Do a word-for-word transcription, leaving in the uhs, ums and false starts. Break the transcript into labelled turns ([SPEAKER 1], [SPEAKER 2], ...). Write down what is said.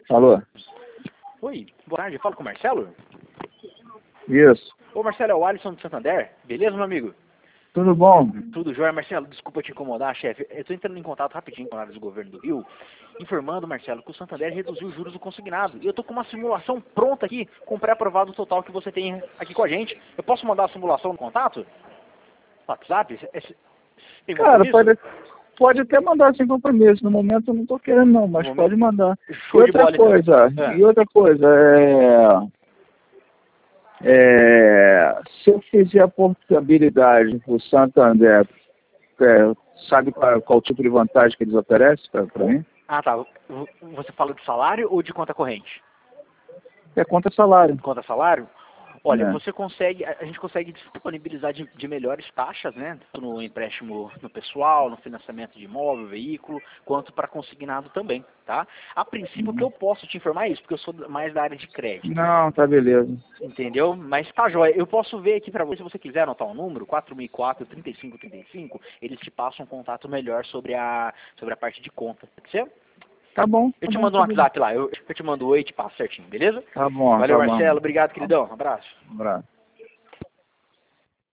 [SPEAKER 1] Alô?
[SPEAKER 2] Oi, boa tarde, falo com o Marcelo?
[SPEAKER 1] Isso.
[SPEAKER 2] Ô Marcelo, é o Alisson do Santander, beleza, meu amigo?
[SPEAKER 1] Tudo bom?
[SPEAKER 2] Tudo jóia, Marcelo, desculpa te incomodar, chefe, eu tô entrando em contato rapidinho com a área do governo do Rio, informando, Marcelo, que o Santander reduziu os juros do consignado, e eu tô com uma simulação pronta aqui, com o pré-aprovado total que você tem aqui com a gente. Eu posso mandar a simulação no contato? WhatsApp? Esse- Tem
[SPEAKER 1] Cara,
[SPEAKER 2] compromisso?
[SPEAKER 1] pode, pode até mandar sem compromisso. No momento eu não tô querendo não, mas
[SPEAKER 2] No
[SPEAKER 1] pode
[SPEAKER 2] momento-
[SPEAKER 1] mandar.
[SPEAKER 2] Show
[SPEAKER 1] E
[SPEAKER 2] de
[SPEAKER 1] outra
[SPEAKER 2] bola, então.
[SPEAKER 1] coisa,
[SPEAKER 2] Ah.
[SPEAKER 1] e outra coisa, é, é, se eu fizer a portabilidade pro Santander, é, sabe qual, qual tipo de vantagem que eles oferecem para mim?
[SPEAKER 2] Ah, tá. Você fala de salário ou de conta corrente?
[SPEAKER 1] É conta salário.
[SPEAKER 2] Conta salário? Olha,
[SPEAKER 1] É.
[SPEAKER 2] você consegue, a a gente consegue disponibilizar de, de melhores taxas, né? Tanto no empréstimo no pessoal, no financiamento de imóvel, veículo, quanto para consignado também, tá? A princípio, o que eu posso te informar é isso, porque eu sou mais da área de crédito,
[SPEAKER 1] Não, tá beleza.
[SPEAKER 2] entendeu? Mas tá jóia. Eu posso ver aqui para você, se você quiser anotar o número, quatro mil e quatro, trinta e cinco trinta e cinco, eles te passam um contato melhor sobre a, sobre a parte de conta. Pode ser?
[SPEAKER 1] Tá bom.
[SPEAKER 2] Eu
[SPEAKER 1] Tá
[SPEAKER 2] te
[SPEAKER 1] bom,
[SPEAKER 2] mando um
[SPEAKER 1] tá beleza.
[SPEAKER 2] WhatsApp lá, eu, eu te mando um oi e te passo certinho, beleza?
[SPEAKER 1] Tá bom,
[SPEAKER 2] Valeu,
[SPEAKER 1] tá bom.
[SPEAKER 2] Marcelo. Obrigado, queridão. Um abraço.
[SPEAKER 1] Um abraço.